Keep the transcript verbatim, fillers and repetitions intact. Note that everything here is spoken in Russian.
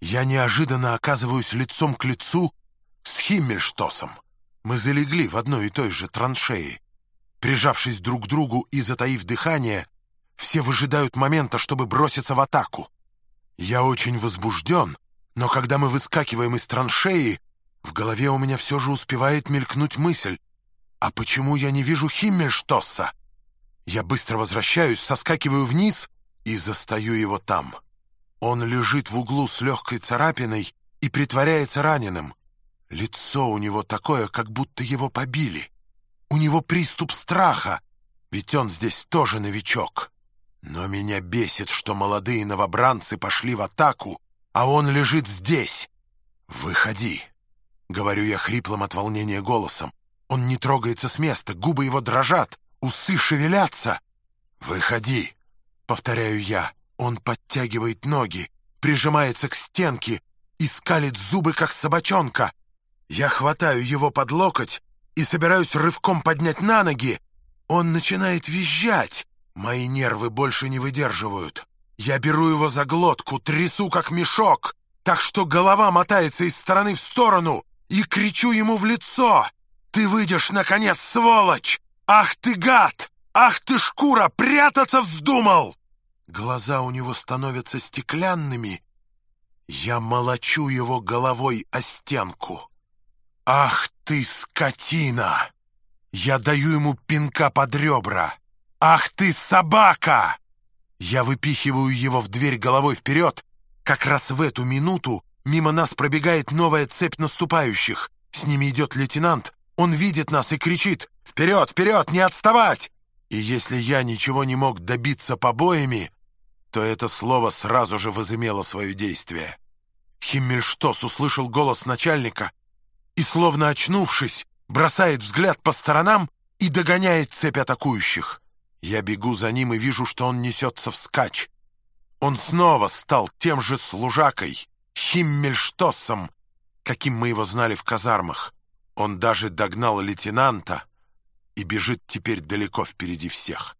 Я неожиданно оказываюсь лицом к лицу с Химмельштосом. Мы залегли в одной и той же траншеи. Прижавшись друг к другу и затаив дыхание, все выжидают момента, чтобы броситься в атаку. Я очень возбужден, но когда мы выскакиваем из траншеи, в голове у меня все же успевает мелькнуть мысль: а почему я не вижу Химмельштосса? Я быстро возвращаюсь, соскакиваю вниз и застаю его там. Он лежит в углу с легкой царапиной и притворяется раненым. Лицо у него такое, как будто его побили. У него приступ страха, ведь он здесь тоже новичок. Но меня бесит, что молодые новобранцы пошли в атаку, а он лежит здесь. «Выходи», — говорю я хриплым от волнения голосом. Он не трогается с места, губы его дрожат, усы шевелятся. «Выходи», — повторяю я. Он подтягивает ноги, прижимается к стенке и скалит зубы, как собачонка. Я хватаю его под локоть и собираюсь рывком поднять на ноги. Он начинает визжать. Мои нервы больше не выдерживают. Я беру его за глотку, трясу как мешок, так что голова мотается из стороны в сторону, и кричу ему в лицо: «Ты выйдешь, наконец, сволочь! Ах ты гад! Ах ты шкура! Прятаться вздумал!» Глаза у него становятся стеклянными. Я молочу его головой о стенку. «Ах ты, скотина!» Я даю ему пинка под ребра. «Ах ты, собака!» Я выпихиваю его в дверь головой вперед. Как раз в эту минуту мимо нас пробегает новая цепь наступающих. С ними идет лейтенант. Он видит нас и кричит: «Вперед, вперед, не отставать!» И если я ничего не мог добиться побоями, то это слово сразу же возымело свое действие. Химмельштос услышал голос начальника и, словно очнувшись, бросает взгляд по сторонам и догоняет цепь атакующих. Я бегу за ним и вижу, что он несется вскачь. Он снова стал тем же служакой, Химмельштоссом, каким мы его знали в казармах. Он даже догнал лейтенанта и бежит теперь далеко впереди всех.